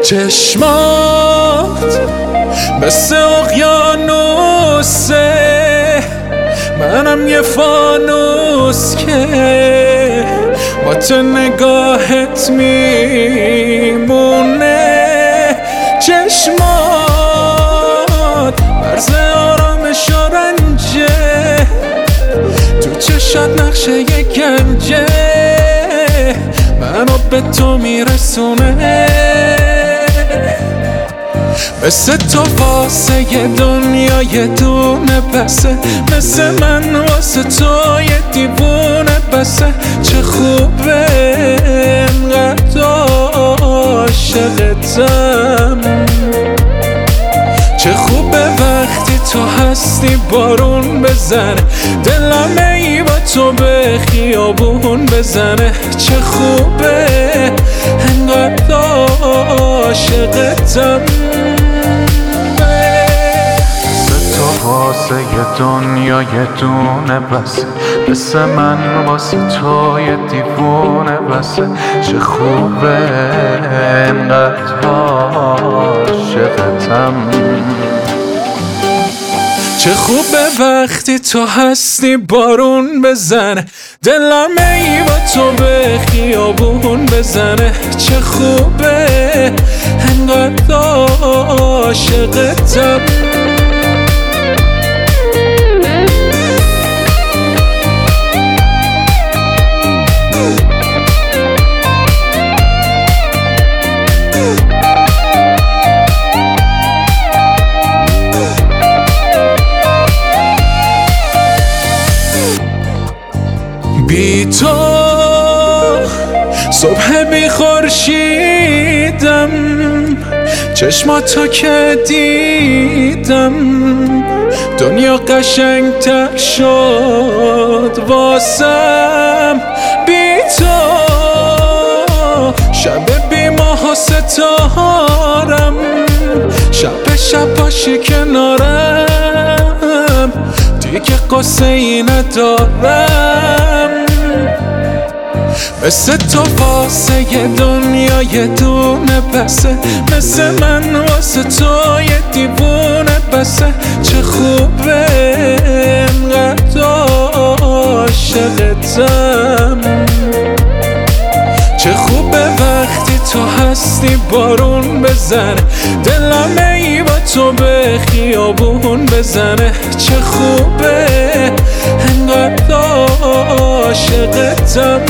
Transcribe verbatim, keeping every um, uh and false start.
چشمات مثل اقیانوسه، منم یه فانوس که با تو نگاهت میمونه. چشمات مرز آرامش و رنجه، تو چشات نقشه یه گنجه، منو به تو میرسونه. مثل تو واسه یه دنیا یه دونه بسه، مثل من واسه تو یه دیوونه بسه. چه خوبه انقدر عاشقتم، چه خوبه وقتی تو هستی بارون بزنه، دلم ای با تو به خیابون بزنه. چه خوبه انقدر عاشقتم، واسه یه دنیا یه دونه بسه، مثل من واسه تو یه دیوونه بسه. چه خوبه انقدر عاشقتم، چه خوبه وقتی تو هستی بارون بزنه، دلم ای با تو به خیابون بزنه. چه خوبه انقدر عاشقتم. بی تو صبح بی خورشیدم، چشماتو که دیدم دنیا قشنگ‌تر شد واسم. بی تو شب بی ماه و ستارم، شب شب باشی کنارم، دیگه قصه ای ندارم. مثل تو واسه یه دنیا یه دونه بسه، مثل من واسه تو یه دیوونه بسه. چه خوبه انقدر عاشقتم، چه خوبه وقتی تو هستی بارون بزنه، دلم ای با تو به خیابون بزنه. چه خوبه انقدر عاشقتم.